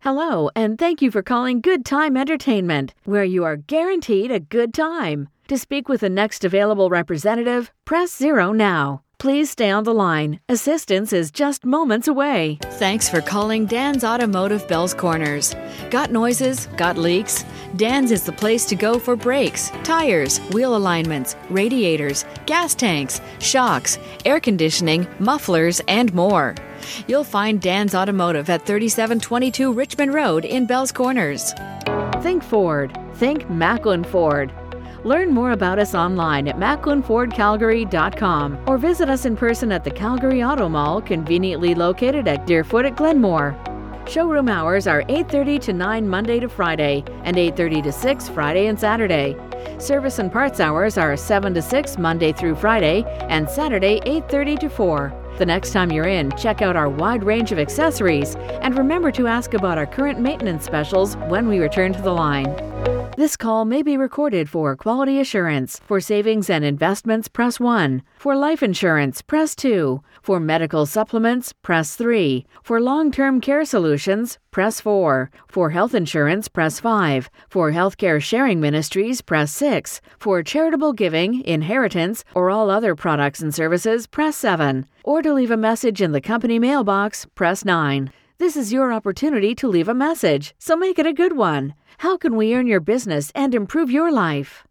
Hello, and thank you for calling Good Time Entertainment, where you are guaranteed a good time. To speak with the next available representative, press 0 now. Please stay on the line. Assistance is just moments away. Thanks for calling Dan's Automotive Bells Corners. Got noises? Got leaks? Dan's is the place to go for brakes, tires, wheel alignments, radiators, gas tanks, shocks, air conditioning, mufflers, and more. You'll find Dan's Automotive at 3722 Richmond Road in Bells Corners. Think Ford. Think Macklin Ford. Learn more about us online at macklinfordcalgary.com or visit us in person at the Calgary Auto Mall, conveniently located at Deerfoot at Glenmore. Showroom hours are 8:30 to 9 Monday to Friday and 8:30 to 6 Friday and Saturday. Service and parts hours are 7 to 6 Monday through Friday and Saturday 8:30 to 4. The next time you're in, check out our wide range of accessories and remember to ask about our current maintenance specials when we return to the line. This call may be recorded for quality assurance. For savings and investments, press 1. For life insurance, press 2. For medical supplements, press 3. For long-term care solutions, press 4. For health insurance, press 5. For healthcare sharing ministries, press 6. For charitable giving, inheritance, or all other products and services, press 7. Or to leave a message in the company mailbox, press 9. This is your opportunity to leave a message, so make it a good one. How can we earn your business and improve your life?